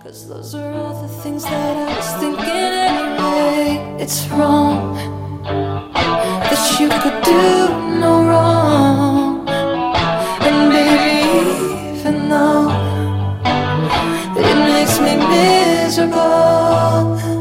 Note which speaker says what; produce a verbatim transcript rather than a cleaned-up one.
Speaker 1: 'Cause those are all the things that I was thinking anyway. It's wrong that you could do no wrong. And baby, even though it makes me miserable,